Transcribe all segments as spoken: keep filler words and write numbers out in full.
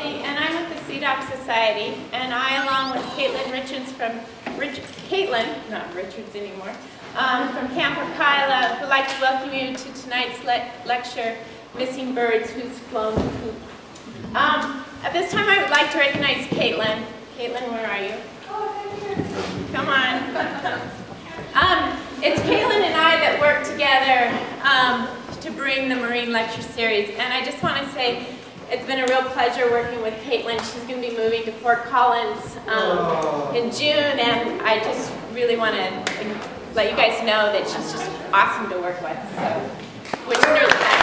Bobby, and I'm with the C DOC Society, and I, along with Caitlin Richards from, Rich, Caitlin, not Richards anymore, um, from Camp Arkyla, would like to welcome you to tonight's le lecture, Missing Birds Who's Flown the Coop. Um, at this time, I would like to recognize Caitlin. Caitlin, where are you? Come on. um, it's Caitlin and I that work together um, to bring the Marine Lecture Series, and I just want to say it's been a real pleasure working with Caitlin. She's going to be moving to Fort Collins um, in June, and I just really want to let you guys know that she's just awesome to work with. So, which is really nice.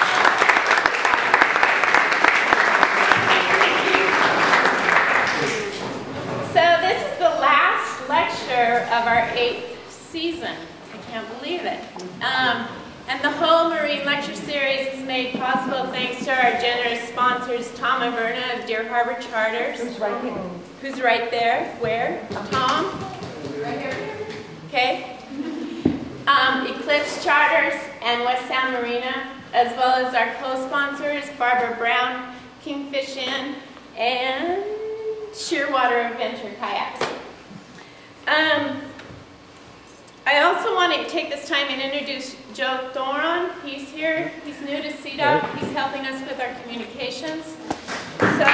So this is the last lecture of our eighth season. I can't believe it. Um, And the whole Marine Lecture Series is made possible thanks to our generous sponsors, Tom Averna of Deer Harbor Charters. Who's right here? Who's right there? Where? Tom? Right here. Okay. Um, Eclipse Charters and West Sound Marina, as well as our co-sponsors, Barbara Brown, Kingfish Inn, and Shearwater Adventure Kayaks. Um, I also want to take this time and introduce Joe Thoron. He's here. He's new to C DOC. He's helping us with our communications. So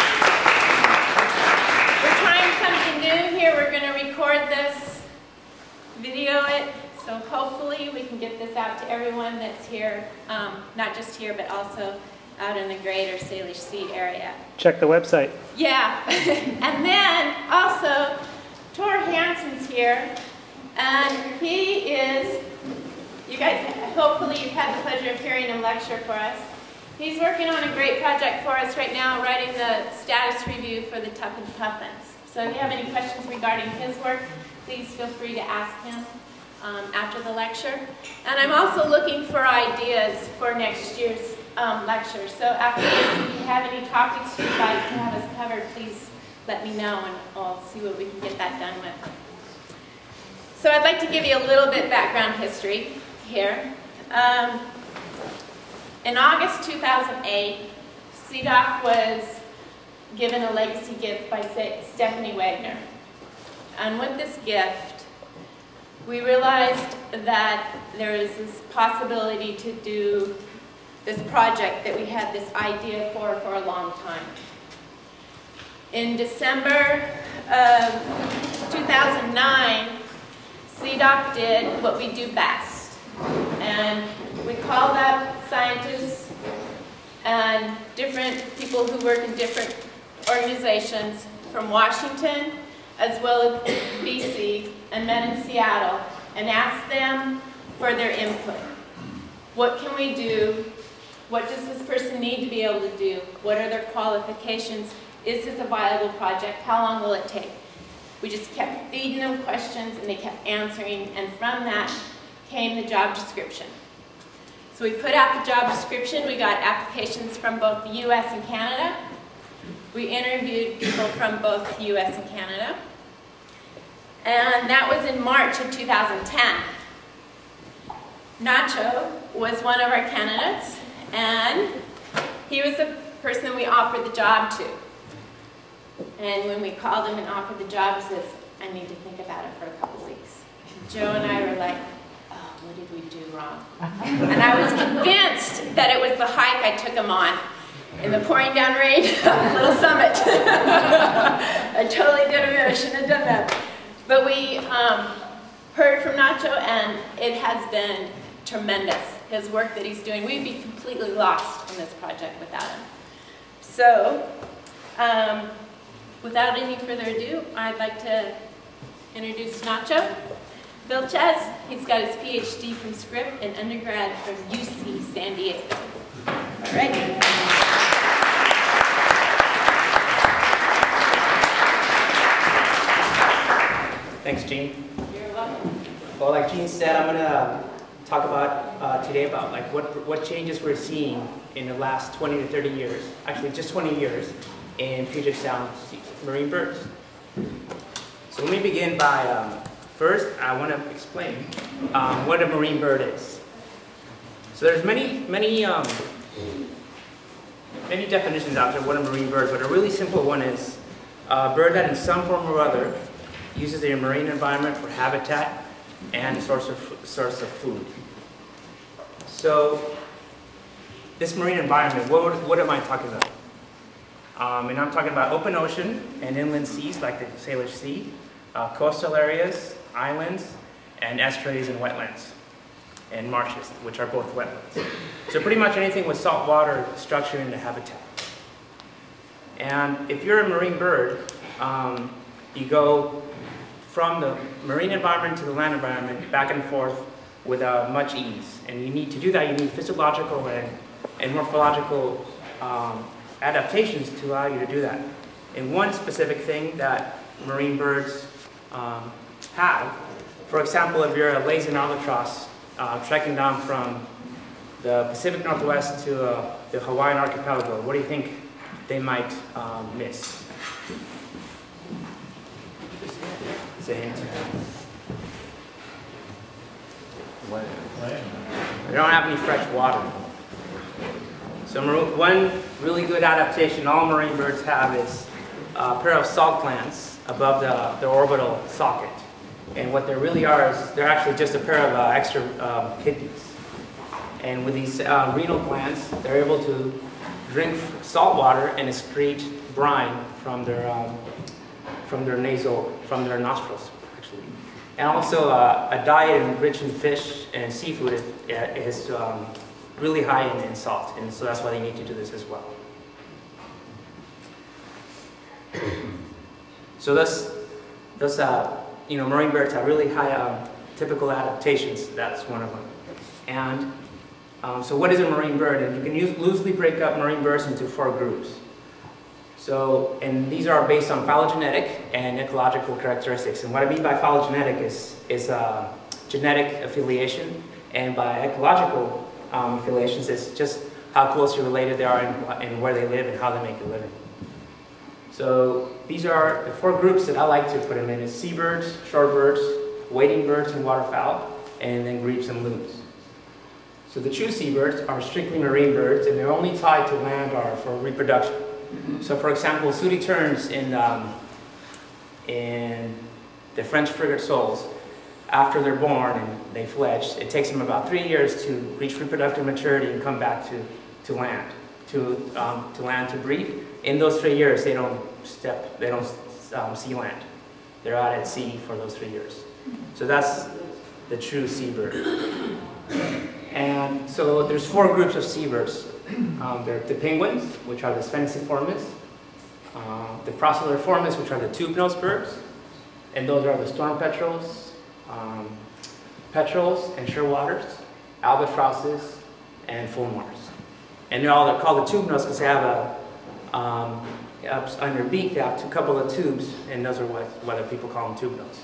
we're trying something new here. We're going to record this, video it, so hopefully we can get this out to everyone that's here, um, not just here, but also out in the greater Salish Sea area. Check the website. Yeah. And then also, Tor Hansen's here. And he is, you guys, hopefully you've had the pleasure of hearing him lecture for us. He's working on a great project for us right now, writing the status review for the Tuffin Puffins. So if you have any questions regarding his work, please feel free to ask him um, after the lecture. And I'm also looking for ideas for next year's um, lecture. So afterwards, if you have any topics you'd like to have us covered, please let me know and I'll see what we can get that done with. So I'd like to give you a little bit background history here. Um, in August two thousand eight, C DOC was given a legacy gift by Stephanie Wagner. And with this gift, we realized that there is this possibility to do this project that we had this idea for for a long time. In December of two thousand nine, C DOC did what we do best, and we called up scientists and different people who work in different organizations from Washington as well as B C, and met in Seattle and asked them for their input. What can we do? What does this person need to be able to do? What are their qualifications? Is this a viable project? How long will it take? We just kept feeding them questions and they kept answering, and from that came the job description. So we put out the job description. We got applications from both the U S and Canada. We interviewed people from both the U S and Canada. And that was in March of two thousand ten. Nacho was one of our candidates, and he was the person we offered the job to. And when we called him and offered the job, he says, I need to think about it for a couple weeks. Joe and I were like, oh, what did we do wrong? And I was convinced that it was the hike I took him on in the pouring down rain of Little Summit. I totally did it. I shouldn't have done that. But we um, heard from Nacho, and it has been tremendous. His work that he's doing, we'd be completely lost in this project without him. So, um, without any further ado, I'd like to introduce Nacho Vilches. He's got his P H D from Scripps and undergrad from U C San Diego. All right. Thanks, Jean. You're welcome. Well, like Jean said, I'm gonna talk about uh, today about like what what changes we're seeing in the last twenty to thirty years, actually just twenty years, in Puget Sound marine birds. So let me begin by um, first I want to explain um, what a marine bird is. So there's many many um, many definitions out there what a marine bird, but a really simple one is a bird that in some form or other uses their marine environment for habitat and source of, source of food. So this marine environment, what, would, what am I talking about? Um, and I'm talking about open ocean and inland seas like the Salish Sea, uh, coastal areas, islands, and estuaries and wetlands, and marshes, which are both wetlands. So pretty much anything with salt water structure in the habitat. And if you're a marine bird, um, you go from the marine environment to the land environment, back and forth with uh, much ease. And you need to do that, you need physiological and, and morphological um, adaptations to allow you to do that. And one specific thing that marine birds um, have, for example, if you're a Laysan albatross uh, trekking down from the Pacific Northwest to uh, the Hawaiian archipelago, what do you think they might um, miss? It's a hint. They don't have any fresh water. So one really good adaptation all marine birds have is a pair of salt glands above the, the orbital socket. And what they really are is they're actually just a pair of uh, extra um, kidneys. And with these uh, renal glands, they're able to drink salt water and excrete brine from their um, from their nasal, from their nostrils, actually. And also uh, a diet rich in fish and seafood is, is um, really high in, in salt, and so that's why they need to do this as well. So those, those uh, you know, marine birds have really high um, typical adaptations. That's one of them. And um, so what is a marine bird? And you can use, loosely break up marine birds into four groups. So, and these are based on phylogenetic and ecological characteristics. And what I mean by phylogenetic is, is uh, genetic affiliation, and by ecological um, affiliations is just how closely related they are and, and where they live and how they make a living. So these are the four groups that I like to put them in: is seabirds, shorebirds, wading birds and waterfowl, and then grebes and loons. So the true seabirds are strictly marine birds, and they're only tied to land or for reproduction. So for example, sooty terns in, um, in the French frigate soles, after they're born and they fledge, it takes them about three years to reach reproductive maturity and come back to, to land, to, um, to land to breed. In those three years, they don't step, they don't um, see land. They're out at sea for those three years. So that's the true seabird. And so there's four groups of seabirds. Um, they're the penguins, which are the Spheniciformes, uh, the Procellariformes, which are the tube-nosed birds, and those are the storm petrels, um, petrels and shearwaters, albatrosses, and fulmars. And they're all they're called the tube-nosed because they have a, um, on their beak, they have a couple of tubes, and those are what, why people call them tube-nosed.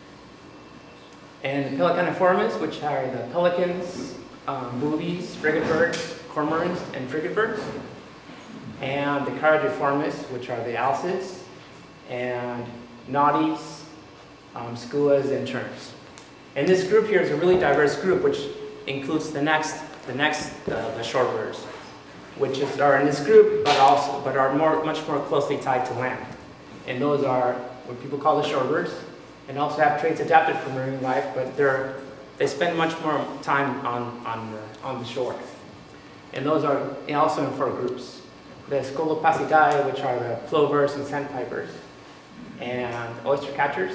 And the Pelecaniformes, which are the pelicans, um, boobies, frigate birds, cormorants, and frigate birds. And the Charagiformes, which are the alcids, and naughties, um, skuas, and terns. And this group here is a really diverse group, which includes the next, the next, uh, the shorebirds, which is, are in this group, but also, but are more, much more closely tied to land. And those are what people call the shorebirds, and also have traits adapted for marine life, but they're, they spend much more time on, on, the, on the shore. And those are also in four groups. The Scolopacidae, which are the plovers and sandpipers, and oyster catchers.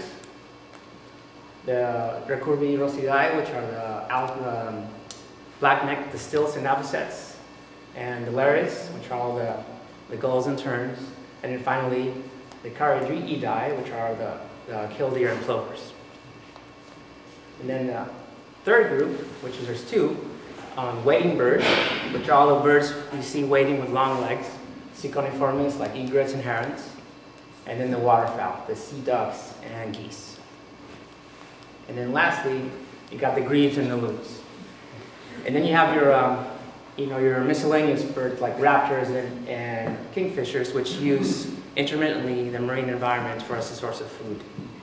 The Recurvirosidae, which are the um, black-necked the stilts and avocets. And the Lares, which are all the, the gulls and terns. And then finally, the Charadriidae, which are the, the killdeer and plovers. And then the third group, which is there's two, um, wading birds, which are all the birds you see wading with long legs, Cichoniformes, like egrets and herons. And then the waterfowl, the sea ducks and geese. And then lastly, you got the grebes and the loons. And then you have your, um, you know, your miscellaneous birds like raptors and, and kingfishers, which use intermittently the marine environment for as a source of food.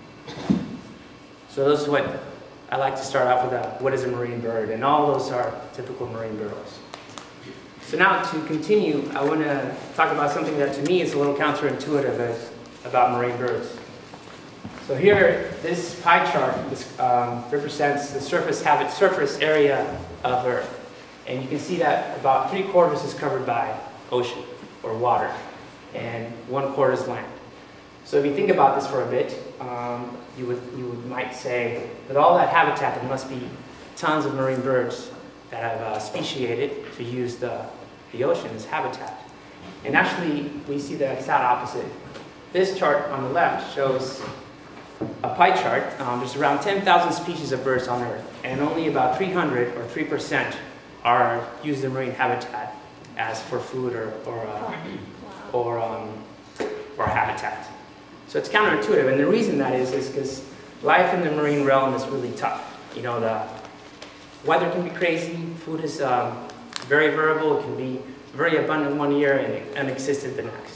So those are what I like to start off with. A, what is a marine bird? And all those are typical marine birds. So now to continue, I want to talk about something that to me is a little counterintuitive as, about marine birds. So here, this pie chart this, um, represents the surface habit, surface area of Earth. And you can see that about three quarters is covered by ocean or water, and one quarter is land. So if you think about this for a bit, um, you would you would, might say that all that habitat, there must be tons of marine birds that have uh, speciated to use the, the ocean as habitat. And actually, we see the exact opposite. This chart on the left shows a pie chart. Um, there's around ten thousand species of birds on Earth, and only about three hundred or three percent are used in marine habitat as for food or or uh, or, um, or habitat. So it's counterintuitive, and the reason that is is because life in the marine realm is really tough. You know, the weather can be crazy. Food is um, very variable. It can be very abundant one year and unexistent the next.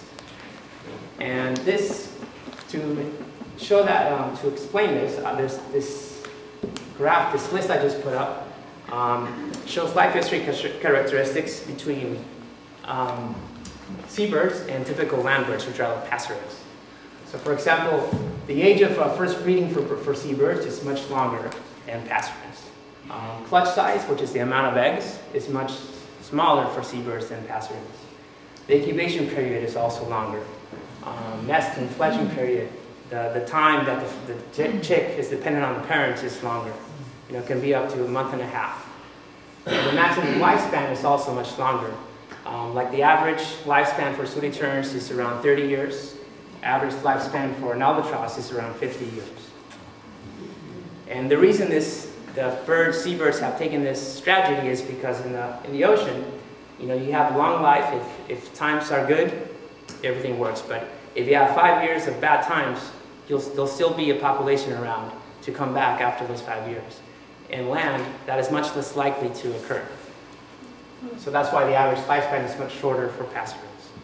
And this, to show that, um, to explain this, uh, there's this graph, this list I just put up, um, shows life history characteristics between um, seabirds and typical land birds, which are passerines. So for example, the age of uh, first breeding for, for seabirds is much longer than passerines. Um, clutch size, which is the amount of eggs, is much smaller for seabirds than passerines. The incubation period is also longer. Um, nest and fledging period, the, the time that the, the chick is dependent on the parents is longer. You know, it can be up to a month and a half. The maximum lifespan is also much longer. Um, like the average lifespan for sooty terns is around thirty years. Average lifespan for an albatross is around fifty years. And the reason this, the birds, seabirds have taken this strategy is because in the, in the ocean, you know, you have long life. If, if times are good, everything works. But if you have five years of bad times, you'll, there'll still be a population around to come back after those five years. In land, that is much less likely to occur. So that's why the average lifespan is much shorter for passerines.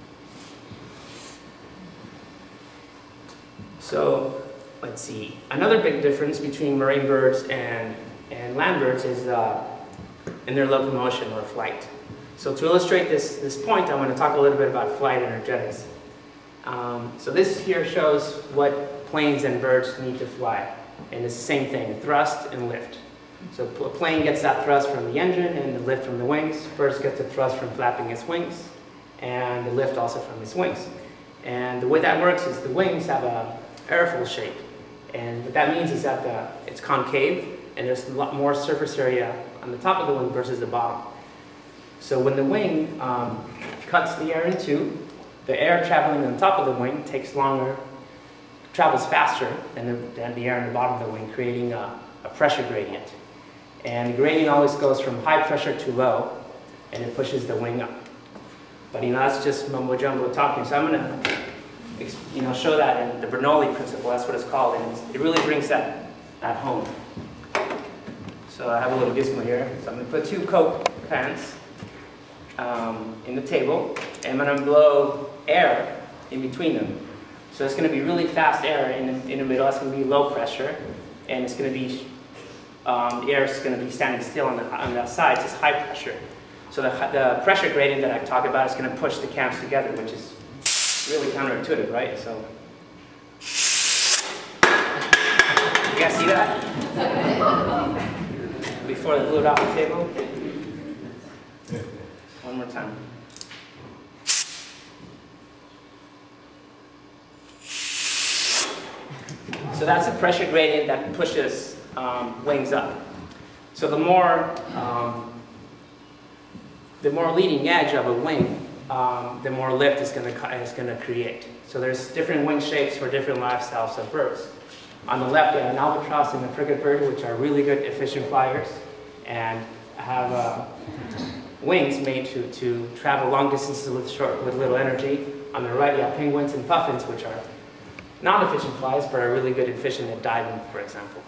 So let's see. Another big difference between marine birds and, and land birds is uh, in their locomotion or flight. So to illustrate this, this point, I want to talk a little bit about flight energetics. Um, so this here shows what planes and birds need to fly. And it's the same thing, thrust and lift. So a plane gets that thrust from the engine and the lift from the wings. Birds get the thrust from flapping its wings, and the lift also from its wings. And the way that works is the wings have a airfoil shape. And what that means is that the, it's concave, and there's a lot more surface area on the top of the wing versus the bottom. So when the wing um, cuts the air in two, the air traveling on the top of the wing takes longer, travels faster than the, than the air on the bottom of the wing, creating a, a pressure gradient. And the gradient always goes from high pressure to low, and it pushes the wing up. But you know, that's just mumbo jumbo talking. So I'm going to you know, show that in the Bernoulli principle, that's what it's called, and it really brings that at home. So I have a little gizmo here. So I'm going to put two Coke cans um, in the table, and I'm going to blow air in between them. So it's going to be really fast air in the, in the middle. It's going to be low pressure, and it's going to be um, the air is going to be standing still on the on the sides. It's high pressure. So the the pressure gradient that I talk about is going to push the cans together, which is really counterintuitive, right? So you guys see that? Before I blew it off the table. One more time. So that's a pressure gradient that pushes um, wings up. So the more um, the more leading edge of a wing, um, the more lift it's going to it's going to create. So there's different wing shapes for different lifestyles of birds. On the left, you have an albatross and a frigate-bird, which are really good, efficient flyers, and have uh, wings made to to travel long distances with short with little energy. On the right, you have penguins and puffins, which are non-efficient flies, but are really good and efficient at diving, for example.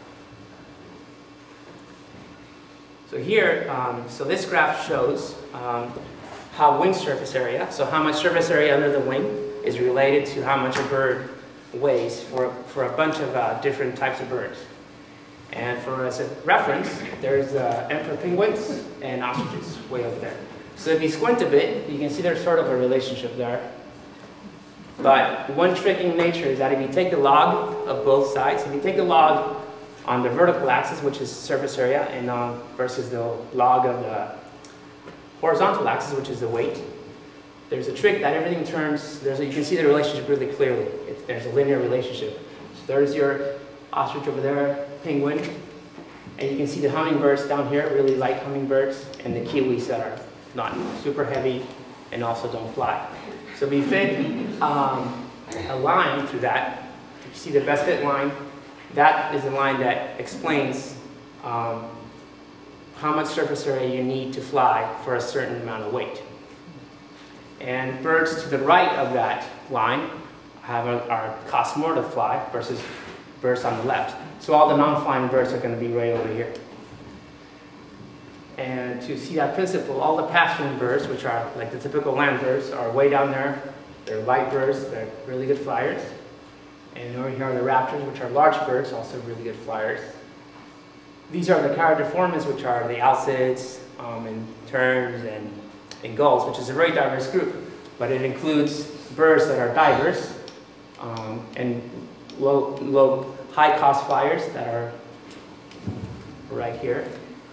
So here, um, so this graph shows um, how wing surface area, so how much surface area under the wing is related to how much a bird weighs for, for a bunch of uh, different types of birds. And for as a reference, there's uh, emperor penguins and ostriches way over there. So if you squint a bit, you can see there's sort of a relationship there. But one trick in nature is that if you take the log of both sides, if you take the log on the vertical axis, which is surface area, and uh, versus the log of the horizontal axis, which is the weight, there's a trick that everything turns, there's a, you can see the relationship really clearly. It, there's a linear relationship. So there's your ostrich over there, penguin, and you can see the hummingbirds down here, really light hummingbirds, and the kiwis that are not super heavy and also don't fly. So we fit um, a line through that. You see the best fit line. That is the line that explains um, how much surface area you need to fly for a certain amount of weight. And birds to the right of that line have a, are cost more to fly versus birds on the left. So all the non-flying birds are going to be right over here. And to see that principle, all the pasturing birds, which are like the typical land birds, are way down there. They're light birds, they're really good flyers. And over here are the raptors, which are large birds, also really good flyers. These are the Charadoformes, which are the alcids, um, and terns, and, and gulls, which is a very diverse group. But it includes birds that are divers, um, and low, low, high-cost flyers that are right here.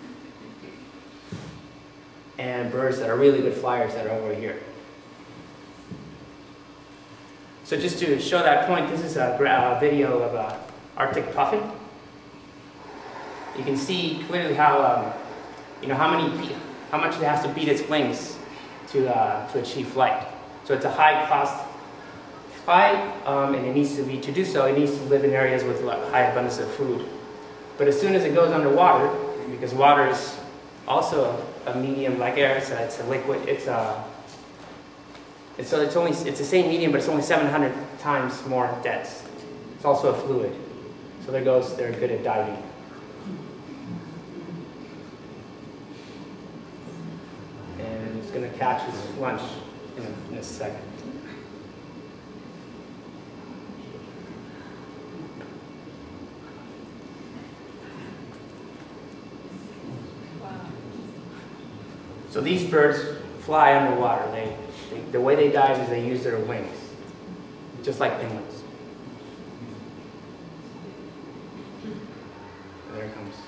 And birds that are really good flyers that are over here. So just to show that point, this is a uh, video of an Arctic puffin. You can see clearly how, um, you know, how many, how much it has to beat its wings to uh, to achieve flight. So it's a high-cost flight, um, and it needs to be to do so. It needs to live in areas with high abundance of food. But as soon as it goes underwater, because water is also a medium like air, it's a, it's a liquid, it's a, it's, so it's only, it's the same medium, but it's only seven hundred times more dense. It's also a fluid. So there goes, they're good at diving. And it's going to catch his lunch in a, in a second. So these birds fly underwater. They, they, the way they dive is they use their wings, just like penguins. There it comes.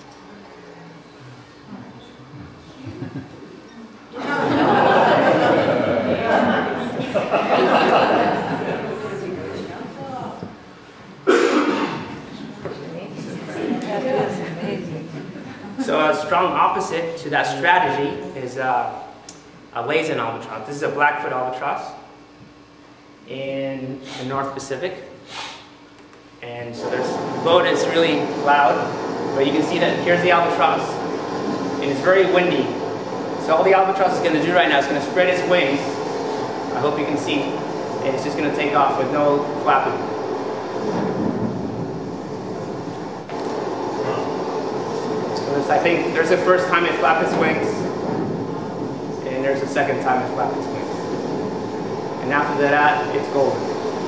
So a strong opposite to that strategy is uh, a Laysan albatross. This is a Blackfoot albatross in the North Pacific. And so there's, the boat is really loud, but you can see that here's the albatross, and it's very windy. So all the albatross is going to do right now is going to spread its wings, I hope you can see, and it's just going to take off with no flapping. I think there's a first time it flapped its wings, and there's a second time it flapped its wings. And after that, it's golden.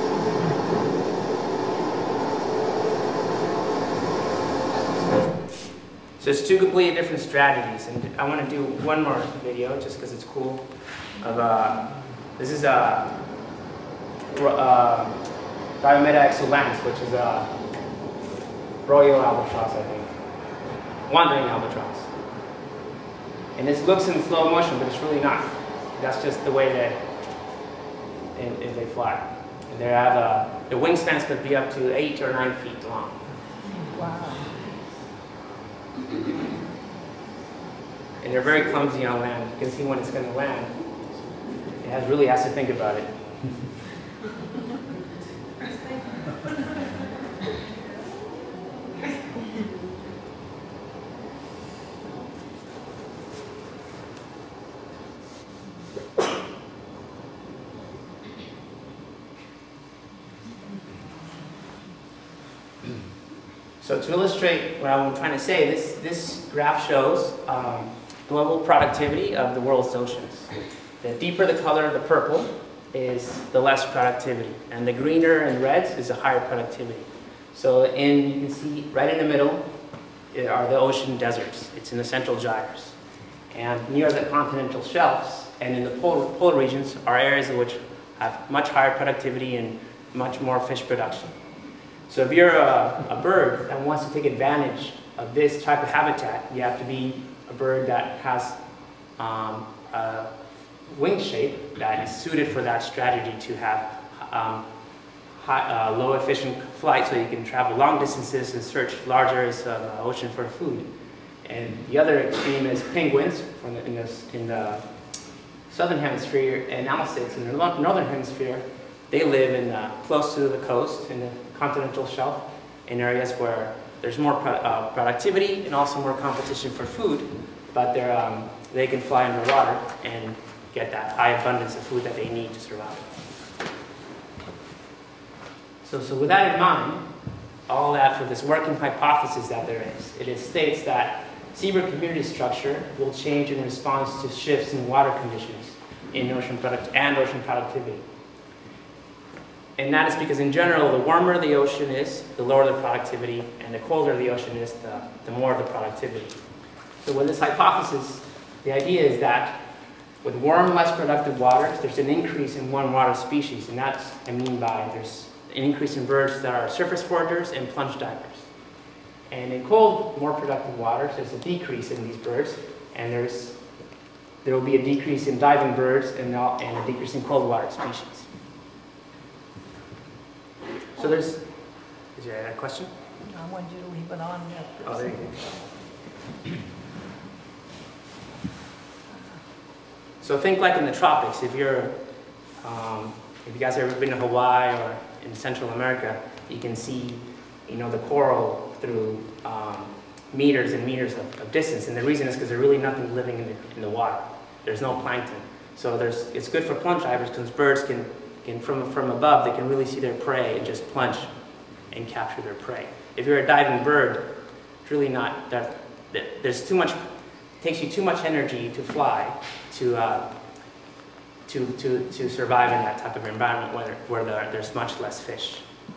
So it's two completely different strategies, and I want to do one more video just because it's cool. Of uh, this is a uh, Diomeda exulans, which is a royal albatross, I think. Wandering albatross. And this looks in slow motion, but it's really not. That's just the way that it, it, they fly. And they have a, the wingspans could be up to eight or nine feet long. Wow. And they're very clumsy on land. You can see when it's going to land. It has, really has to think about it. So to illustrate what I'm trying to say, this, this graph shows um, global productivity of the world's oceans. The deeper the color of the purple is the less productivity, and the greener and reds is a higher productivity. So in, you can see right in the middle are the ocean deserts. It's in the central gyres. And near the continental shelves and in the polar, polar regions are areas in which have much higher productivity and much more fish production. So if you're a, a bird that wants to take advantage of this type of habitat, you have to be a bird that has um, a wing shape that is suited for that strategy to have um, high, uh, low efficient flight, so you can travel long distances and search large areas of the ocean for food. And the other extreme is penguins from the, in, the, in the southern hemisphere, and alcids in the northern hemisphere. They live in uh, close to the coast in the continental shelf, in areas where there's more pro uh, productivity and also more competition for food, but they're, um, they can fly underwater and get that high abundance of food that they need to survive. So, so with that in mind, all that for this working hypothesis that there is, it is states that seabird community structure will change in response to shifts in water conditions in ocean product and ocean productivity. And that is because in general, the warmer the ocean is, the lower the productivity, and the colder the ocean is, the, the more the productivity. So with this hypothesis, the idea is that with warm, less productive waters, there's an increase in warm water species, and that's, I mean by, there's an increase in birds that are surface foragers and plunge divers. And in cold, more productive waters, there's a decrease in these birds, and there's, there will be a decrease in diving birds and, and a decrease in cold water species. So there's, is there a question? I want you to leave it on there. Oh, there you go. So think like in the tropics. If you're, um, if you guys have ever been to Hawaii or in Central America, you can see, you know, the coral through um, meters and meters of, of distance. And the reason is because there's really nothing living in the, in the water. There's no plankton. So there's, it's good for plunge divers because birds can, can from, from above, they can really see their prey and just plunge and capture their prey. If you're a diving bird, it's really not, that, that there's too much, it takes you too much energy to fly to, uh, to, to, to survive in that type of environment where, where there, there's much less fish.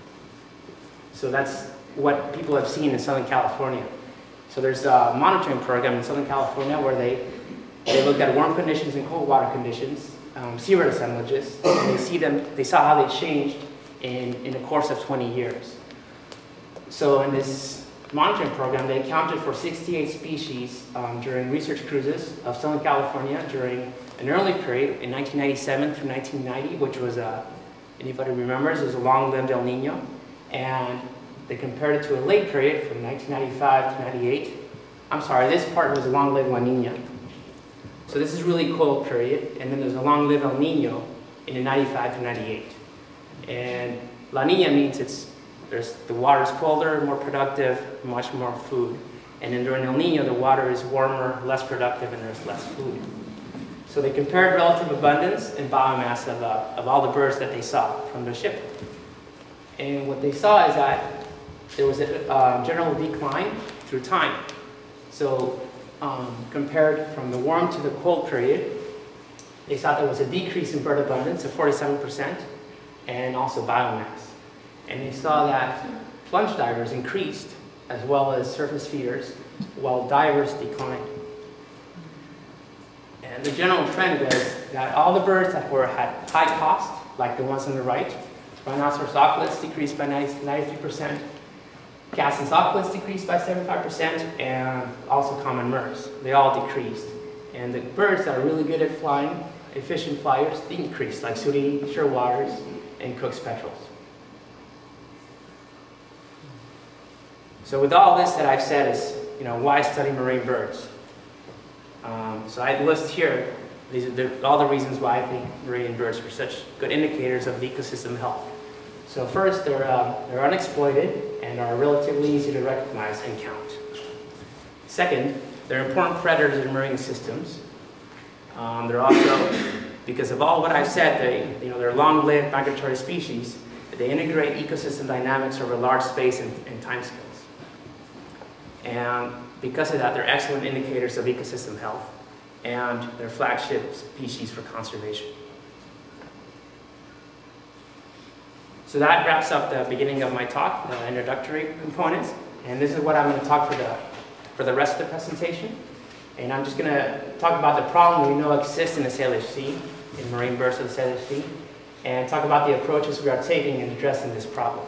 So that's what people have seen in Southern California. So there's a monitoring program in Southern California where they, they looked at warm conditions and cold water conditions, um, seabird assemblages, and they, see them, they saw how they changed in, in the course of twenty years. So in this monitoring program, they accounted for sixty-eight species um, during research cruises of Southern California during an early period in nineteen ninety-seven through nineteen ninety, which was, a, anybody remembers, it was a long-lived El Nino. And they compared it to a late period from nineteen ninety-five to ninety-eight. I'm sorry, this part was a long-lived La Nina. So this is really cold period, and then there's a long-lived El Nino in the ninety-five to ninety-eight. And La Nina means it's there's the water is colder, more productive, much more food. And then during El Nino, the water is warmer, less productive, and there's less food. So they compared relative abundance and biomass of, uh, of all the birds that they saw from the ship. And what they saw is that there was a uh, general decline through time. So um, compared from the warm to the cold period, they saw there was a decrease in bird abundance of forty-seven percent and also biomass. And they saw that plunge divers increased as well as surface feeders, while divers declined. And the general trend was that all the birds that were had high cost, like the ones on the right, rhinoceros auklets decreased by ninety-three percent, Cassin's auklets decreased by seventy-five percent, and also common murres. They all decreased. And the birds that are really good at flying, efficient flyers, they increased, like sooty shearwaters and Cook's petrels. So with all this that I've said is, you know, why study marine birds? Um, so I list here these are the, all the reasons why I think marine birds are such good indicators of the ecosystem health. So first, they're, uh, they're unexploited and are relatively easy to recognize and count. Second, they're important predators in marine systems. Um, they're also, because of all what I've said, they, you know, they're long-lived migratory species. They integrate ecosystem dynamics over large space and, and time scales. And because of that, they're excellent indicators of ecosystem health, and they're flagship species for conservation. So that wraps up the beginning of my talk, the introductory components, and this is what I'm going to talk for the, for the rest of the presentation. And I'm just going to talk about the problem we know exists in the Salish Sea, in marine bursts of the Salish Sea, and talk about the approaches we are taking in addressing this problem.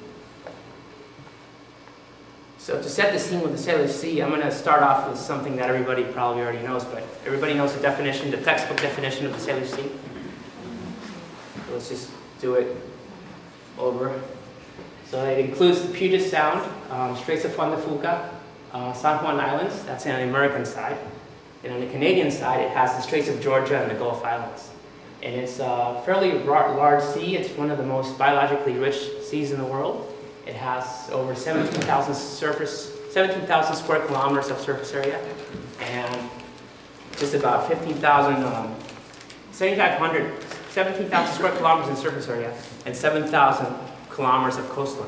So to set the scene with the Salish Sea, I'm going to start off with something that everybody probably already knows, but everybody knows the definition, the textbook definition of the Salish Sea. So let's just do it over. So it includes the Puget Sound, um, Straits of Juan de Fuca, uh, San Juan Islands, that's on the American side. And on the Canadian side, it has the Straits of Georgia and the Gulf Islands. And it's a fairly large sea. It's one of the most biologically rich seas in the world. It has over seventeen thousand surface, seventeen thousand square kilometers of surface area, and just about fifteen thousand, um, seventy-five hundred, seventeen thousand square kilometers in surface area, and seven thousand kilometers of coastline.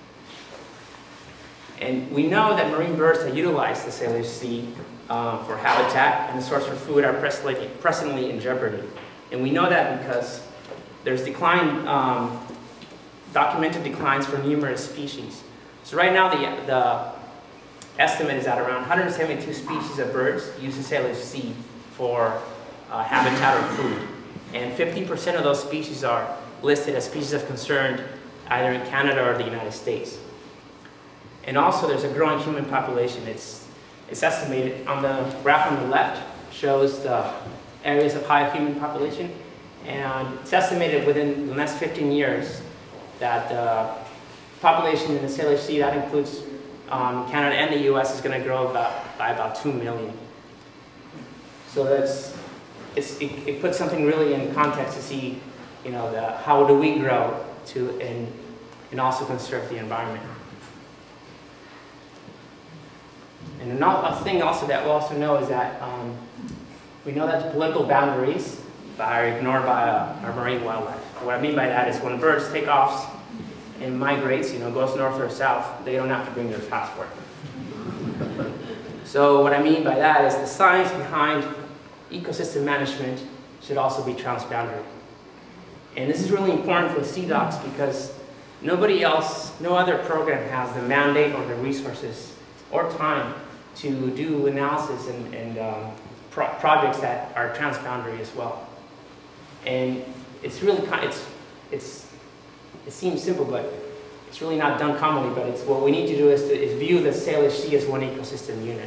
And we know that marine birds that utilize the Salish Sea um, for habitat and the source for food are presently, presently in jeopardy. And we know that because there's decline, um, documented declines for numerous species. So right now the, the estimate is that around one hundred seventy-two species of birds use the Salish Sea for uh, habitat or food. And fifty percent of those species are listed as species of concern either in Canada or the United States. And also there's a growing human population. It's, it's estimated on the graph on the left shows the areas of high human population, and it's estimated within the next fifteen years that the population in the Salish Sea, that includes um, Canada and the U S, is going to grow about, by about two million. So that's, it's, it, it puts something really in context to see, you know, the, how do we grow to and, and also conserve the environment. And another thing also that we also know is that um, we know that the political boundaries are ignored by uh, our marine wildlife. What I mean by that is when birds take off and migrates, you know, goes north or south, they don't have to bring their passport. So what I mean by that is the science behind ecosystem management should also be transboundary. And this is really important for Sea Docs because nobody else, no other program has the mandate or the resources or time to do analysis and, and um, pro projects that are transboundary as well. And it's really, it's, it's, it seems simple, but it's really not done commonly, but it's, what we need to do is, to, is view the Salish Sea as one ecosystem unit.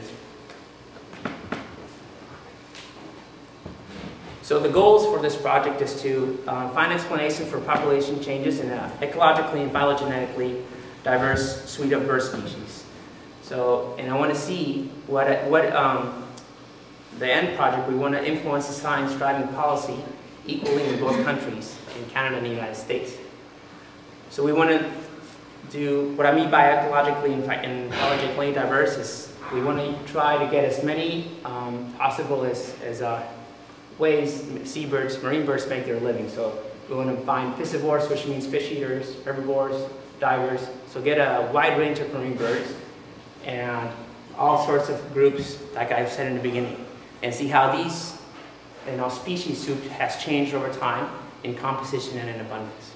So the goals for this project is to uh, find explanation for population changes in an ecologically and phylogenetically diverse suite of bird species. So, and I want to see what, what um, the end project, we want to influence the science driving policy equally in both countries, in Canada and the United States. So we want to do, what I mean by ecologically and phylogenetically diverse is we want to try to get as many um, possible as, as uh, ways seabirds, marine birds make their living. So we want to find piscivores, which means fish eaters, herbivores, divers. So get a wide range of marine birds and all sorts of groups, like I've said in the beginning, and see how these, you know, species soup has changed over time in composition and in abundance.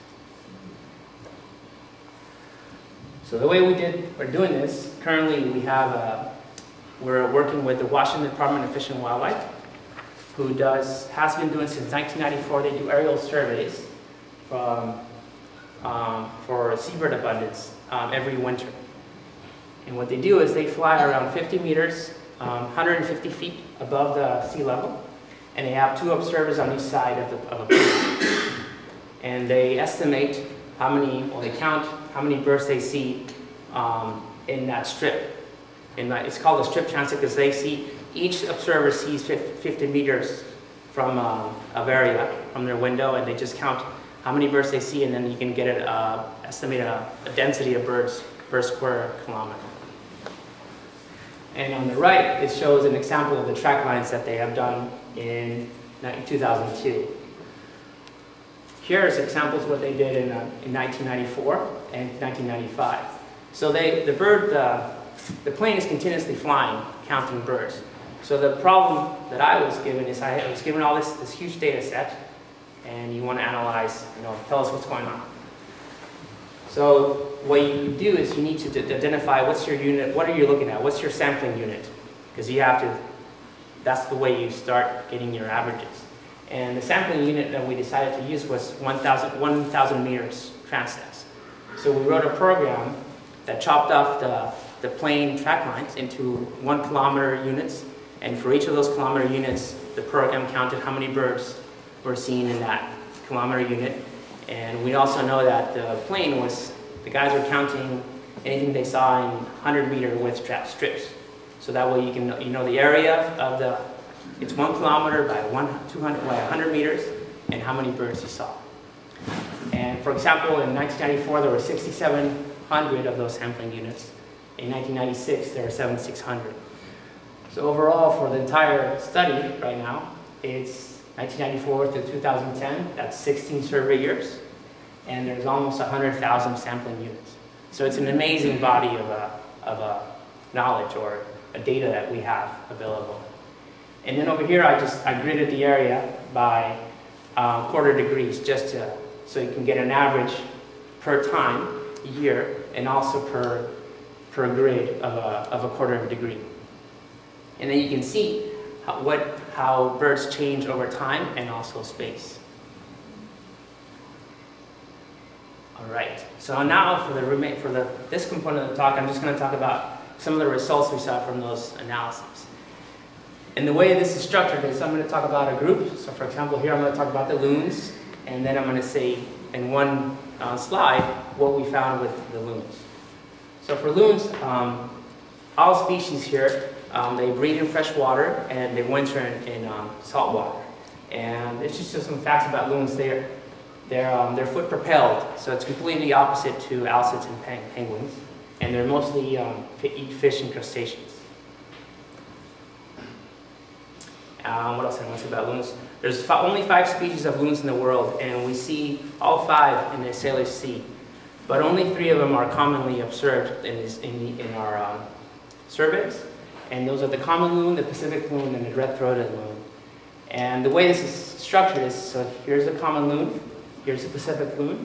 So the way we did, we're doing this, currently we have, a, we're working with the Washington Department of Fish and Wildlife, who does, has been doing since nineteen ninety-four, they do aerial surveys from, um, for seabird abundance um, every winter. And what they do is they fly around fifty meters, um, one hundred fifty feet above the sea level, and they have two observers on each side of, the, of a plane. And they estimate how many, well they count how many birds they see um, in that strip. And it's called a strip transit because they see, each observer sees fifty meters from um, a area from their window, and they just count how many birds they see, and then you can get it, uh, estimate a, a density of birds per square kilometer. And on the right, it shows an example of the track lines that they have done in two thousand two. Here's examples of what they did in, uh, in nineteen ninety-four and nineteen ninety-five. So they, the bird, uh, the plane is continuously flying, counting birds. So the problem that I was given is I was given all this, this huge data set, and you want to analyze, you know, tell us what's going on. So what you do is you need to identify what's your unit, what are you looking at, what's your sampling unit? Because you have to that's the way you start getting your averages. And the sampling unit that we decided to use was one thousand meters transnets. So we wrote a program that chopped off the, the plain track lines into one kilometer units. And for each of those kilometer units, the program counted how many birds were seen in that kilometer unit. And we also know that the plane was, the guys were counting anything they saw in one hundred meter width trap strips. So that way you can know, you know the area of the, it's one kilometer by one, two hundred, by one hundred meters, and how many birds you saw. And for example, in nineteen ninety-four, there were six thousand seven hundred of those sampling units. In nineteen ninety-six, there are seven thousand six hundred. So overall, for the entire study right now, it's nineteen ninety-four to two thousand ten, that's sixteen survey years, and there's almost one hundred thousand sampling units. So it's an amazing body of, a, of a knowledge or a data that we have available. And then over here, I just I gridded the area by uh, quarter degrees, just to, so you can get an average per time, year, and also per, per grid of a, of a quarter of a degree. And then you can see how, what, how birds change over time and also space. All right, so now for the remain for the this component of the talk, I'm just going to talk about some of the results we saw from those analyses. And the way this is structured is I'm going to talk about a group. So for example, here I'm going to talk about the loons, and then I'm going to say in one uh, slide what we found with the loons. So for loons, um, all species here, um, they breed in fresh water and they winter in, in um, salt water. And it's just some facts about loons. They're, they're, um, they're foot propelled, so it's completely opposite to alcids and peng penguins. And they're mostly um, eat fish and crustaceans. Um, what else I want to say about loons? There's f only five species of loons in the world, and we see all five in the Salish Sea. But only three of them are commonly observed in, this, in, the, in our um, surveys. And those are the common loon, the Pacific loon, and the red-throated loon. And the way this is structured is, so here's the common loon, here's the Pacific loon,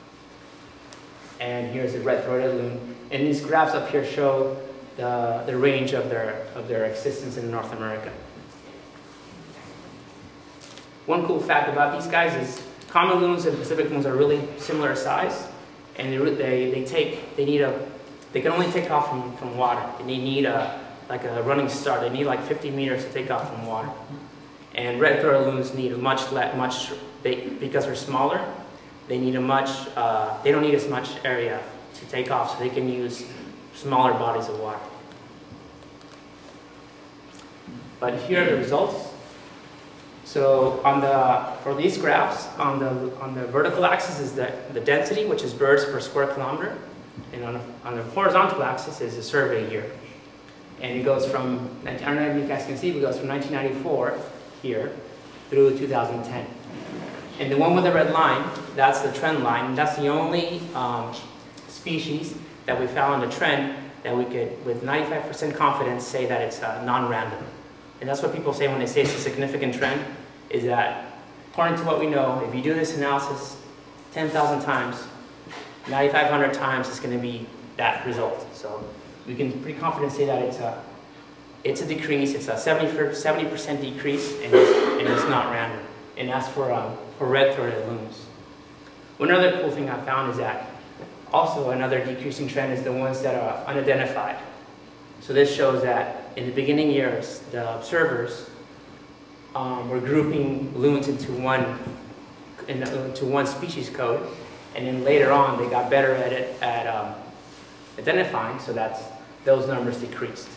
and here's the red-throated loon. And these graphs up here show the, the range of their, of their existence in North America. One cool fact about these guys is common loons and Pacific loons are really similar size, and they, they, they take, they need a, they can only take off from, from water. And they need a, like a running start. They need like fifty meters to take off from water. And red-throated loons need a much, much, they, because they're smaller, they need a much, uh, they don't need as much area to take off, so they can use smaller bodies of water. But here are the results. So on the, for these graphs, on the, on the vertical axis is the, the density, which is birds per square kilometer. And on the, on the horizontal axis is the survey year. And it goes from, I don't know if you guys can see, it goes from nineteen ninety-four here through two thousand ten. And the one with the red line, that's the trend line. That's the only um, species that we found a trend that we could, with ninety-five percent confidence, say that it's uh, non-random. And that's what people say when they say it's a significant trend, is that according to what we know, if you do this analysis ten thousand times, ninety-five hundred times it's going to be that result. So we can pretty confidently say that it's a, it's a decrease, it's a seventy percent decrease, and it's, and it's not random. And that's for, um, for red-throated loons. One other cool thing I found is that also another decreasing trend is the ones that are unidentified. So this shows that in the beginning years, the observers um, were grouping loons into one, into one species code, and then later on they got better at it at um, identifying, so that's those numbers decreased.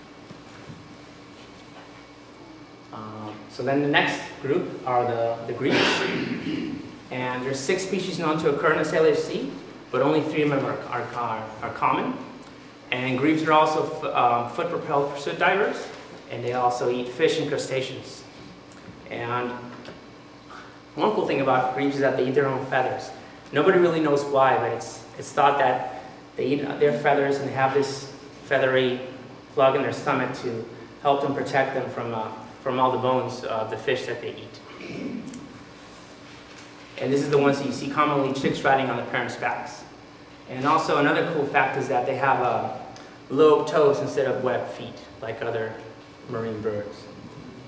Um, so then the next group are the, the grebes. And there's six species known to occur in the Salish Sea, but only three of them are, are, are, are common. And grebes are also um, foot-propelled pursuit divers, and they also eat fish and crustaceans. And one cool thing about grebes is that they eat their own feathers. Nobody really knows why, but it's, it's thought that they eat their feathers and they have this feathery plug in their stomach to help them protect them from, uh, from all the bones of the fish that they eat. And this is the ones that you see commonly chicks riding on the parents' backs. And also another cool fact is that they have uh, lobed toes instead of webbed feet, like other marine birds.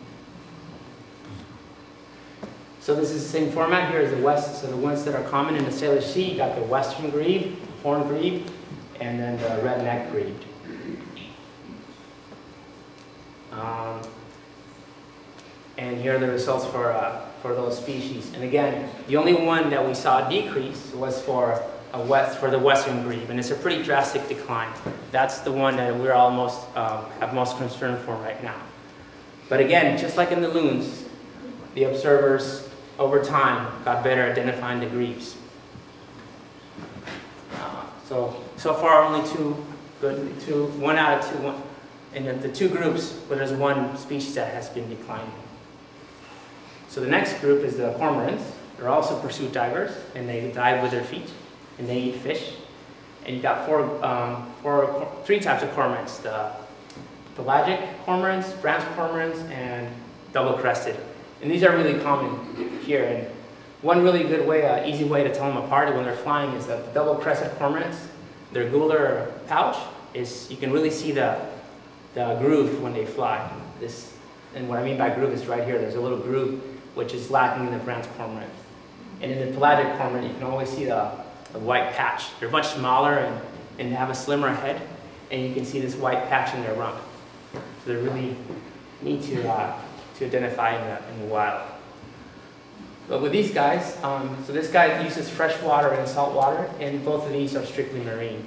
So this is the same format here as the west. So the ones that are common in the Salish Sea, you got the western grebe, horn grebe, and then the redneck grebe. Um, and here are the results for, uh, for those species. And again, the only one that we saw decrease was for, a west, for the western grebe, and it's a pretty drastic decline. That's the one that we're almost um, have most concern for right now. But again, just like in the loons, the observers over time got better at identifying the grebes. Uh, so, so far only two, good, two, one out of two, one, in the, the two groups where there's one species that has been declining. So the next group is the cormorants. They're also pursuit divers, and they dive with their feet, and they eat fish. And you got four, um, four, three types of cormorants: the pelagic cormorants, branch cormorants, and double-crested. And these are really common here. And one really good way, uh, easy way to tell them apart when they're flying is that the double-crested cormorants, their gular pouch is, you can really see the, the groove when they fly. This, and what I mean by groove is right here. There's a little groove which is lacking in the branch cormorant. And in the pelagic cormorant, you can always see the, the white patch. They're much smaller and, and have a slimmer head, and you can see this white patch in their rump. So they're really neat to, uh, to identify in the, in the wild. But with these guys, um, so this guy uses fresh water and salt water, and both of these are strictly marine.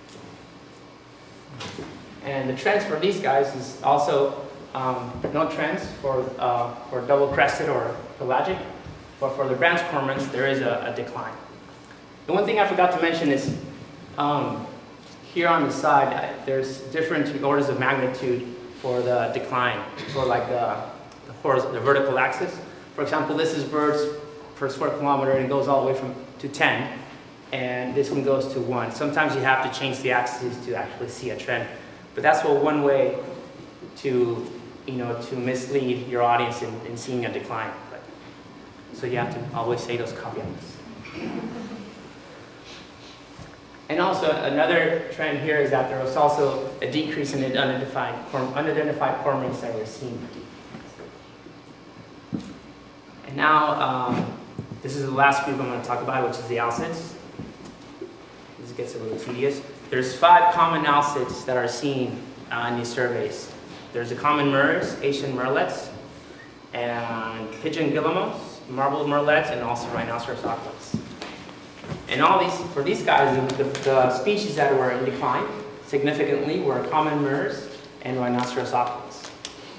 And the trends for these guys is also um, no trends for, uh, for double-crested or pelagic, but for the branch cormorants, there is a, a decline. The one thing I forgot to mention is um, here on the side, I, there's different orders of magnitude for the decline, for like the, the, horizontal, the vertical axis. For example, this is birds per square kilometer, and it goes all the way from to ten, and this one goes to one. Sometimes you have to change the axis to actually see a trend, but that's what one way to, you know, to mislead your audience in, in seeing a decline. But, so you have to always say those caveats. And also another trend here is that there was also a decrease in the unidentified, unidentified cormorants that we're seeing. And now, um, this is the last group I'm going to talk about, which is the alcids. This gets a little tedious. There's five common alcids that are seen uh, in these surveys. There's the common murres, Asian merlets, and pigeon guillemots, marbled merlets, and also rhinoceros auculates. And all these, for these guys, the, the, the species that were in decline significantly were common murres and rhinoceros auculates.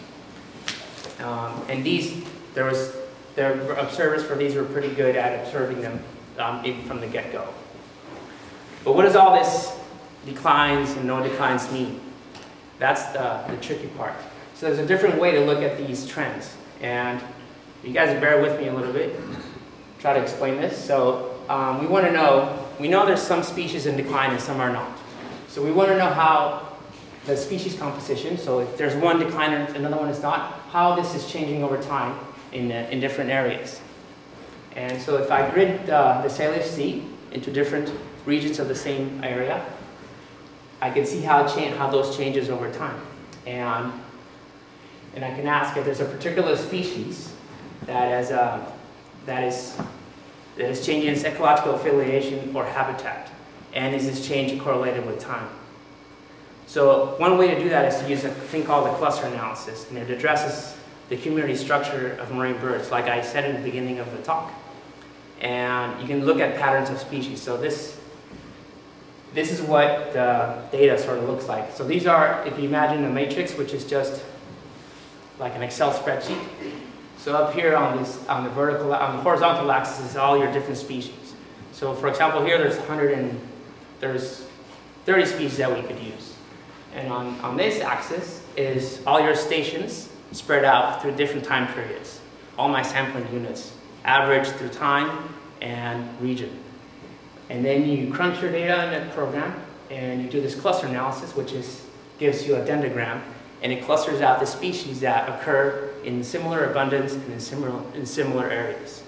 Um, and these, there was, their observers for these were pretty good at observing them um, even from the get-go. But what does all this declines and no declines mean? That's the, the tricky part. So there's a different way to look at these trends. And you guys bear with me a little bit, try to explain this. So um, we want to know, we know there's some species in decline and some are not. So we want to know how the species composition, so if there's one decline and another one is not, how this is changing over time in, uh, in different areas. And so if I grid uh, the Salish Sea into different regions of the same area, I can see how, cha how those changes over time. And, and I can ask if there's a particular species that, is, uh, that, is, that is changing its ecological affiliation or habitat. And is this change correlated with time? So one way to do that is to use a thing called the cluster analysis, and it addresses the community structure of marine birds, like I said in the beginning of the talk. And you can look at patterns of species. So this, this is what the data sort of looks like. So these are, if you imagine a matrix, which is just like an Excel spreadsheet. So up here on this, on the vertical, on the horizontal axis is all your different species. So for example, here there's one hundred and there's thirty species that we could use. And on, on this axis is all your stations spread out through different time periods. All my sampling units, averaged through time and region. And then you crunch your data in that program, and you do this cluster analysis, which is, gives you a dendrogram, and it clusters out the species that occur in similar abundance and in similar, in similar areas.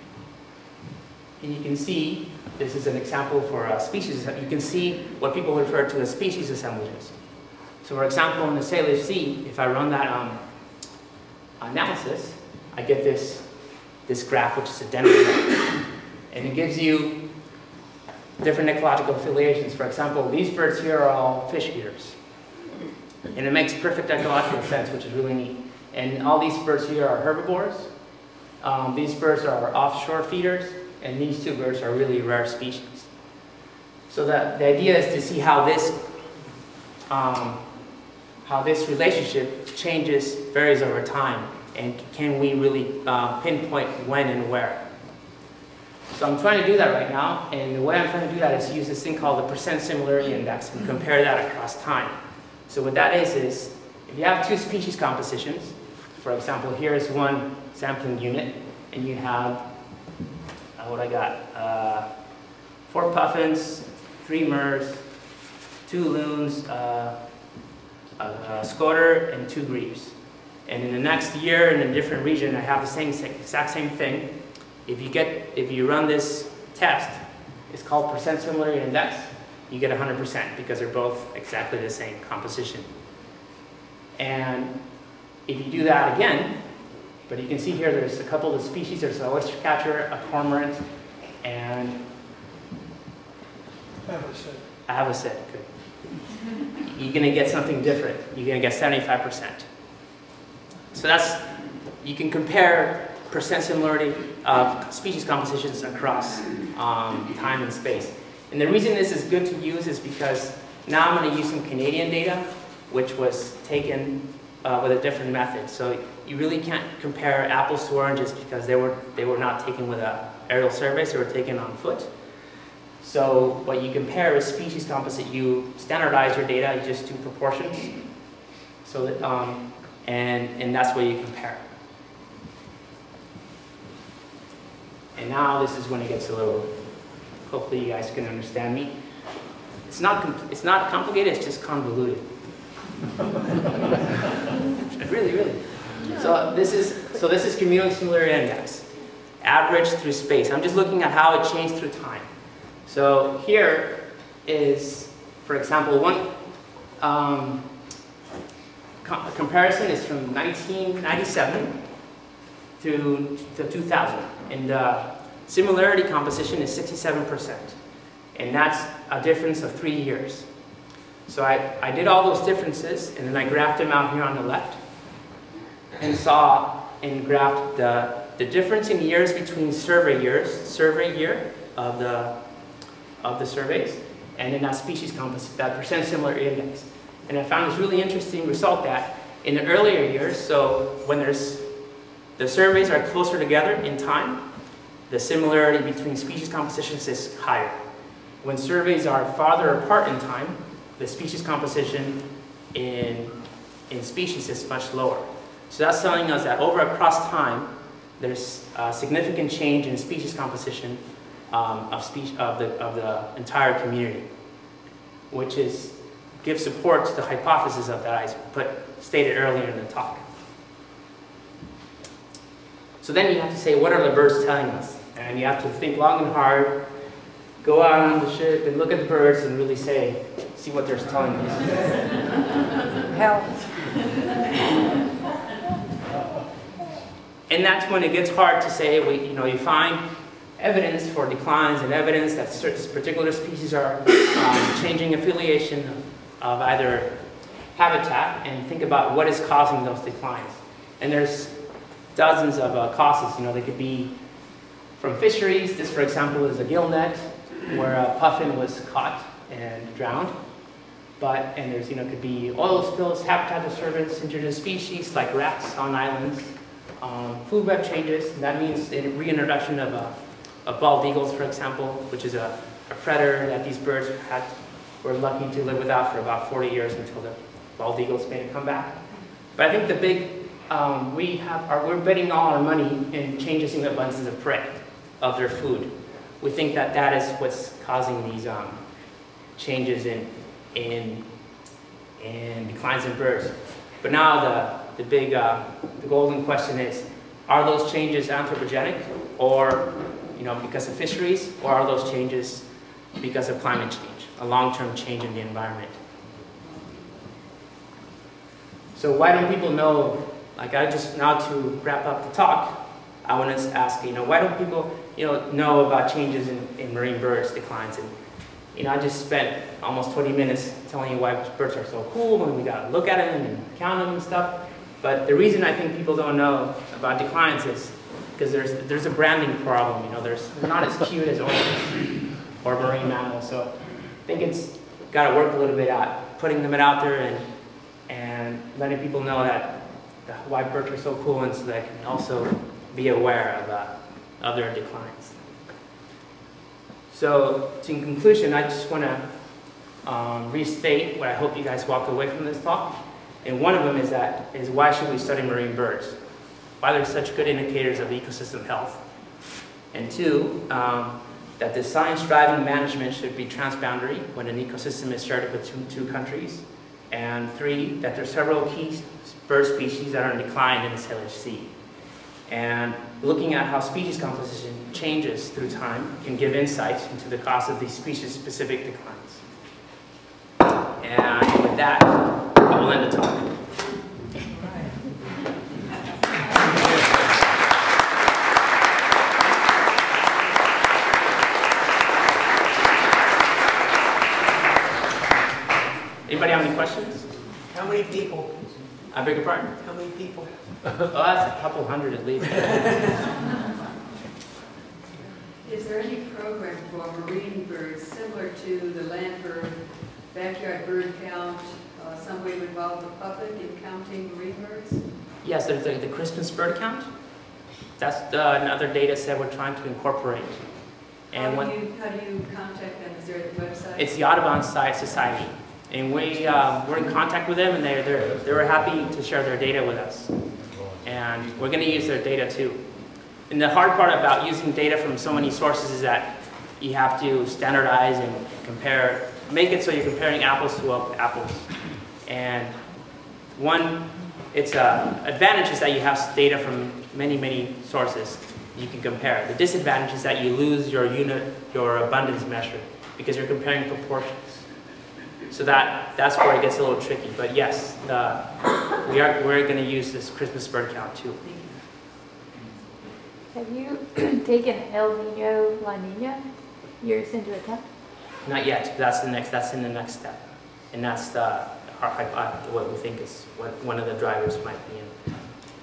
And you can see, this is an example for a species, you can see what people refer to as species assemblages. So for example, in the Salish Sea, if I run that um, analysis, I get this, this graph, which is a dendrogram. And it gives you different ecological affiliations. For example, these birds here are all fish eaters. And it makes perfect ecological sense, which is really neat. And all these birds here are herbivores. Um, these birds are offshore feeders, and these two birds are really rare species. So that the idea is to see how this, um, how this relationship changes, varies over time, and can we really uh, pinpoint when and where. So I'm trying to do that right now, and the way I'm trying to do that is use this thing called the percent similarity index and compare that across time. So what that is, is if you have two species compositions, for example, here is one sampling unit, and you have, uh, what I got, uh, four puffins, three murres, two loons, uh, a, a scoter, and two grebes. And in the next year, in a different region, I have the same exact same thing. If you get, if you run this test, it's called percent similarity index. You get one hundred percent because they're both exactly the same composition. And if you do that again, but you can see here there's a couple of species. There's an oyster catcher, a cormorant, and avocet. Good. You're going to get something different. You're going to get seventy-five percent. So that's, you can compare percent similarity of species compositions across um, time and space. And the reason this is good to use is because now I'm going to use some Canadian data, which was taken uh, with a different method. So you really can't compare apples to oranges because they were, they were not taken with an aerial survey, they were taken on foot. So what you compare is species composite. You standardize your data, you just do proportions. So that, um, and, and that's what you compare. And now this is when it gets a little, hopefully you guys can understand me. It's not, it's not complicated, it's just convoluted. Really, really. So this is, so this is community similarity index, average through space. I'm just looking at how it changed through time. So here is, for example, one um, com comparison is from nineteen ninety-seven to, to two thousand. And the similarity composition is sixty-seven percent. And that's a difference of three years. So I, I did all those differences, and then I graphed them out here on the left, and saw and graphed the, the difference in years between survey years, survey year of the, of the surveys, and then that species composite, that percent similarity index. And I found this really interesting result that in the earlier years, so when there's, the surveys are closer together in time, the similarity between species compositions is higher. When surveys are farther apart in time, the species composition in, in species is much lower. So that's telling us that over across time, there's a significant change in species composition um, of, species, of, the, of the entire community, which is, gives support to the hypothesis of that I put, stated earlier in the talk. So then you have to say, what are the birds telling us? And you have to think long and hard, go out on the ship and look at the birds and really say, see what they're telling us. Help. And that's when it gets hard to say, we, you know, you find evidence for declines and evidence that certain particular species are um, changing affiliation of either habitat, and think about what is causing those declines. And there's dozens of uh, causes. You know, they could be from fisheries. This, for example, is a gill net where a puffin was caught and drowned. But, and there's, you know, could be oil spills, habitat disturbance, introduced species like rats on islands, um, food web changes. And that means the reintroduction of, uh, of bald eagles, for example, which is a, a predator that these birds had, were lucky to live without for about forty years until the bald eagles made a comeback. But I think the big, um, we have, our, we're betting all our money in changes in the abundance of prey, of their food. We think that that is what's causing these um, changes in, in, in declines in birds. But now the, the big, uh, the golden question is, are those changes anthropogenic, or, you know, because of fisheries, or are those changes because of climate change, a long-term change in the environment? So why don't people know, like I just, now to wrap up the talk, I want to ask, you know, why don't people, you know, know about changes in, in marine birds declines? And, you know, I just spent almost twenty minutes telling you why birds are so cool and we got to look at them and count them and stuff. But the reason I think people don't know about declines is because there's there's a branding problem. You know, there's, they're not as cute as orcas or marine mammals. So I think it's got to work a little bit at putting them out there and and letting people know that the, why birds are so cool, and so they can also be aware of uh, other declines. So, to in conclusion, I just want to um, restate what I hope you guys walk away from this talk. And one of them is that is why should we study marine birds? Why they're such good indicators of ecosystem health. And two, um, that the science-driving management should be transboundary when an ecosystem is shared between two countries. And three, that there are several key bird species that are in decline in the Salish Sea. And looking at how species composition changes through time can give insights into the cause of these species-specific declines. And with that, I will end the talk. Anybody have any questions? How many people? I beg your pardon? How many people? Oh, that's a couple hundred at least. Is there any program for marine birds similar to the land bird, backyard bird count, uh, some way to involve the public in counting marine birds? Yes, there's the, the Christmas bird count. That's the, another data set we're trying to incorporate. And how, when, do you, how do you contact them? Is there a website? it's the Audubon Society. And we, um, we're in contact with them, and they're, they're, they were happy to share their data with us. And we're going to use their data too. And the hard part about using data from so many sources is that you have to standardize and compare, make it so you're comparing apples to apples. And one, it's a advantage is that you have data from many, many sources you can compare. The disadvantage is that you lose your unit, your abundance measure, because you're comparing proportions. So that, that's where it gets a little tricky. But yes, the, we are, we're going to use this Christmas bird count too. Have you taken El Nino, La Nina years into account? Not yet. That's the next. That's in the next step, and that's the our, our, what we think is what one of the drivers might be in.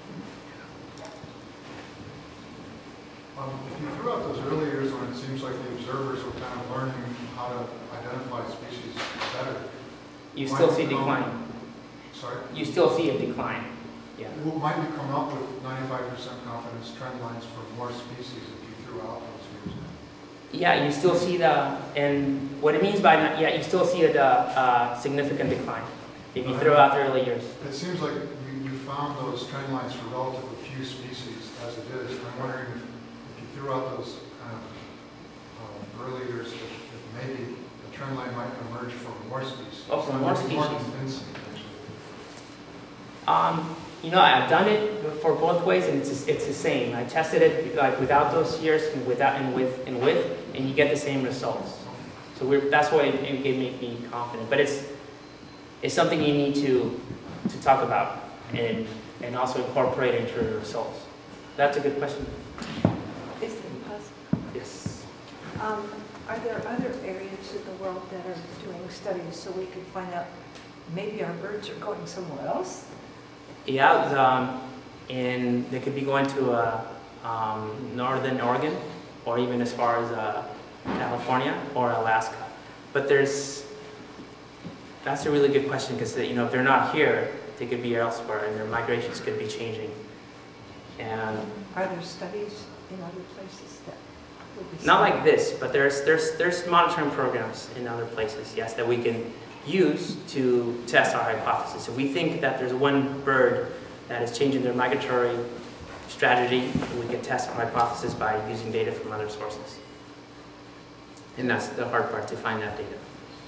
Um, if you threw out those early years when it seems like the observers were kind of learning how to identify species better, You still might see you come- decline. Sorry? You still see a decline. Yeah. Well, might you come up with ninety-five percent confidence trend lines for more species if you threw out those years? Yeah, you still see the, and what it means by not, yeah, you still see the uh, significant decline if you throw out the early years. It seems like you, you found those trend lines for relatively few species as it is. I'm wondering if, if you threw out those kind of um, early years, if, if maybe the trend line might emerge for more species. Oh, for That more would be More species. convincing, actually. Um, you know, I've done it for both ways, and it's it's the same. I tested it like without those years, and without and with and with, and you get the same results. So we're, that's why it, it made me confident. But it's it's something you need to to talk about and and also incorporate into your results. That's a good question. Is it possible? Yes. Um, are there other areas of the world that are doing studies so we could find out maybe our birds are going somewhere else? Yeah, the, um, and they could be going to uh, um, northern Oregon, or even as far as uh, California or Alaska. But there's, that's a really good question, because you know if they're not here, they could be elsewhere, and their migrations could be changing. And Are there studies in other places that would be not similar? like this, but there's there's there's monitoring programs in other places, yes, that we can use to test our hypothesis. If we think that there's one bird that is changing their migratory strategy, we can test our hypothesis by using data from other sources. And that's the hard part, to find that data.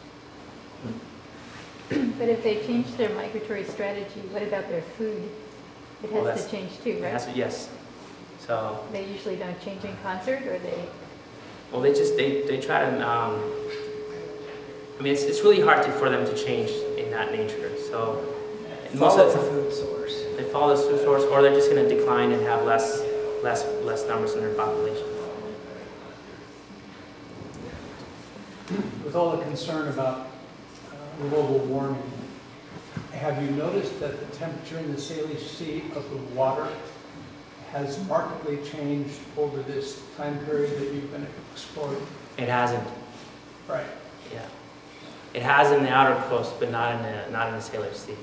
But if they change their migratory strategy, what about their food? It Well, has that's- to change too, It right? has to- yes. So, They usually don't change in concert, or they, well, they just, they, they try to, um, I mean, it's, it's really hard to, for them to change in that nature. So, most Follow of the the food source. they follow the food source, or they're just going to decline and have less less less numbers in their population. With all the concern about uh, global warming, have you noticed that the temperature in the Salish Sea of the water has markedly changed over this time period that you've been exploring? It hasn't. Right. Yeah. It has in the outer coast, but not in the not in the Salish Sea.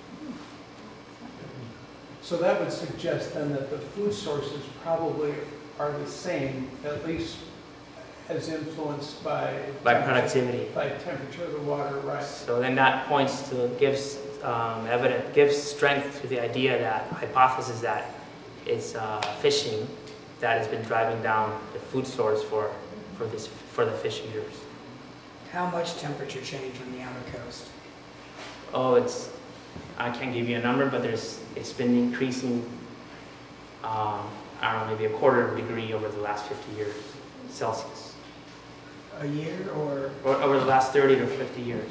So that would suggest then that the food sources probably are the same, at least as influenced by By temperature- productivity. by temperature of the water, right? So then that points to, gives um, evidence, gives strength to the idea that, hypothesis that it's uh, fishing that has been driving down the food source for, for, this, for the fish eaters. How much temperature change on the outer coast? Oh, it's, I can't give you a number, but there's, it's been increasing, um, I don't know, maybe a quarter of a degree over the last fifty years, Celsius. A year or? Or over the last thirty to fifty years.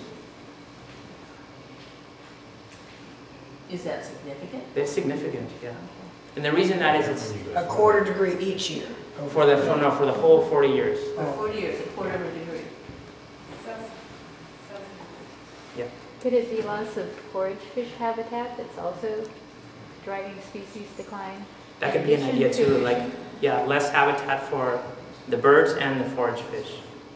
Is that significant? It's significant, yeah. And the reason that is, it's A quarter degree each year? for the, for, no, for the whole forty years. For forty years, a quarter of a degree. Could it be loss of forage fish habitat that's also driving species decline? That could be an idea too, like, yeah, less habitat for the birds and the forage fish.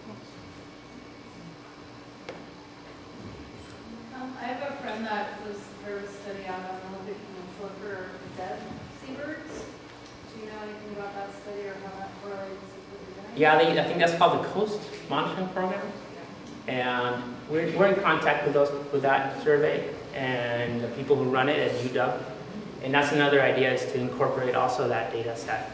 Um, I have a friend that was, there was a study out on the Olympic Peninsula for dead seabirds. Do you know anything about that study or how that correlates with what you're doing? Yeah, they, I think that's called the Coast Monitoring Program. And we're, we're in contact with those, with that survey and the people who run it at U W. And that's another idea, is to incorporate also that data set.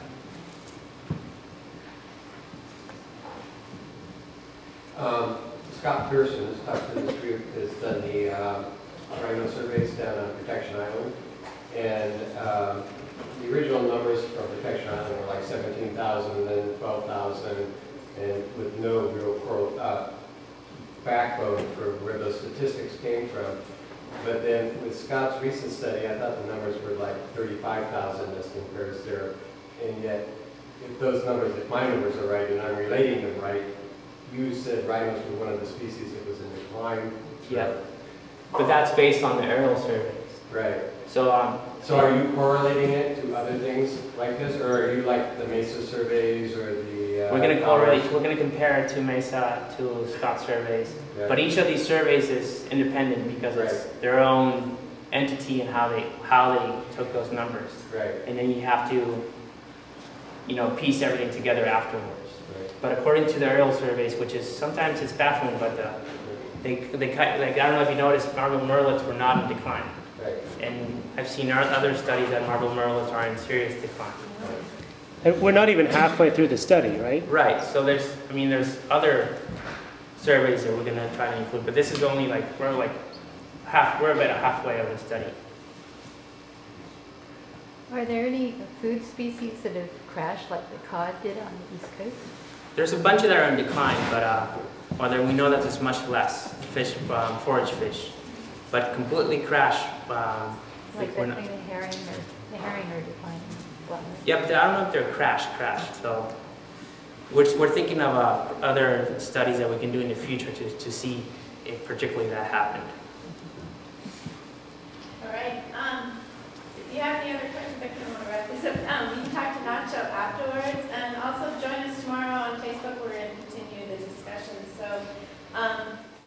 Um, Scott Pearson has talked to this group, has done the um, rhino surveys down on Protection Island. And um, the original numbers for Protection Island were like seventeen thousand, then twelve thousand, and with no real coral, uh, backbone for where those statistics came from. But then with Scott's recent study, I thought the numbers were like thirty-five thousand as compared to there. And yet, if those numbers, if my numbers are right, and I'm relating them right, you said rhinos were one of the species that was in decline. Yeah. But that's based on the aerial surveys. Right. So, um, So are you correlating it to other things like this, or are you like the MESA surveys or the? Uh, we're going to correlate, we're going to compare it to MESA, to Scott surveys. Yeah. But each of these surveys is independent because it's their own entity and how they how they took those numbers. Right. And then you have to, you know, piece everything together afterwards. Right. But according to the aerial surveys, which is sometimes it's baffling, but the, they they cut, like, I don't know if you noticed, marble murrelets were not in decline. Right. And I've seen other studies that marble murrelets are in serious decline. And we're not even halfway through the study, right? Right. So there's, I mean, there's other surveys that we're going to try to include, but this is only like, we're like half, we're about halfway of the study. Are there any food species that have crashed like the cod did on the East Coast? There's a bunch that are in decline, but uh, whether we know that there's much less fish, um, forage fish, but completely crash. Um, Like we're the, not- the herring or the herring are declining. Well, Yep, I don't know if they're crash, crash. So we're, we're thinking of uh, other studies that we can do in the future to, to see if particularly that happened. All right. Um, if you have any other questions, I kind of want to wrap this up. Um, you can talk to Nacho afterwards, and also join us tomorrow on Facebook. We're going to continue the discussion. So. Um,